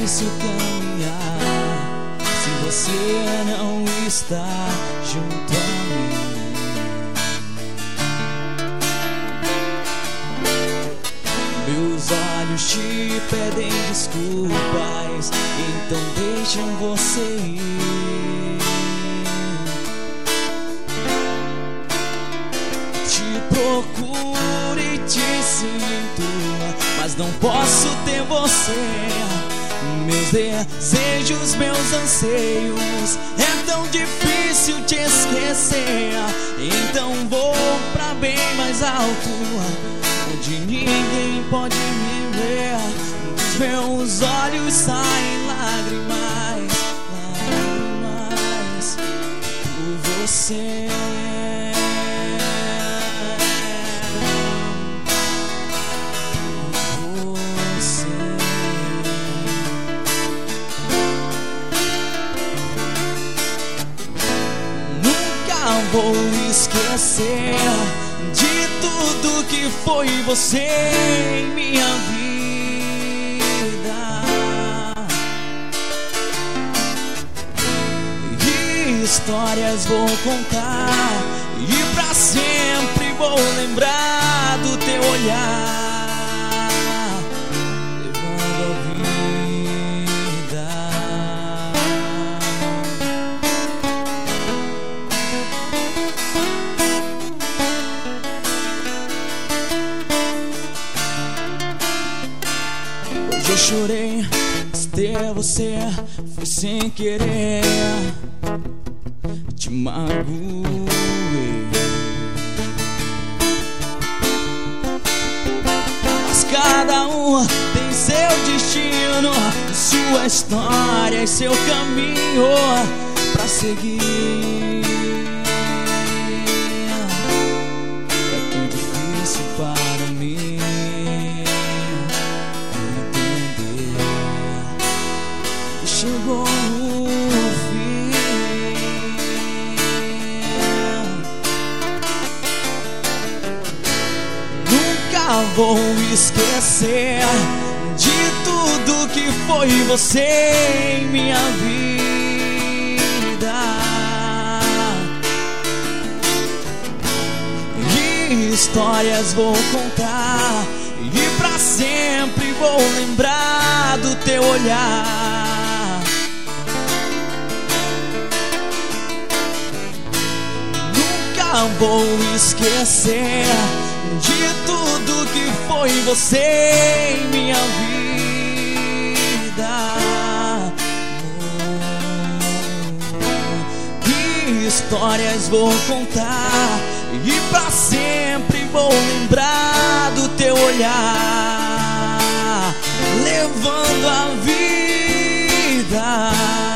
difícil caminhar se você não está junto a mim. Meus olhos te pedem desculpas, então deixam você ir. Te procuro e te sinto, mas não posso ter você. Meus desejos, meus anseios, é tão difícil te esquecer. Então vou pra bem mais alto, onde ninguém pode me ver. Dos meus olhos saem lágrimas, lágrimas por você. Vou esquecer de tudo que foi você em minha vida. E histórias vou contar, e pra sempre vou lembrar do teu olhar, levando a vida. Eu chorei, mas ter você foi sem querer. Te magoei, mas cada um tem seu destino, sua história e seu caminho pra seguir. É tão difícil para mim chegou o fim. Nunca vou esquecer de tudo que foi você em minha vida. E histórias vou contar, e pra sempre vou lembrar do teu olhar. Vou esquecer de tudo que foi você em minha vida. Que histórias vou contar, e pra sempre vou lembrar do teu olhar, levando a vida.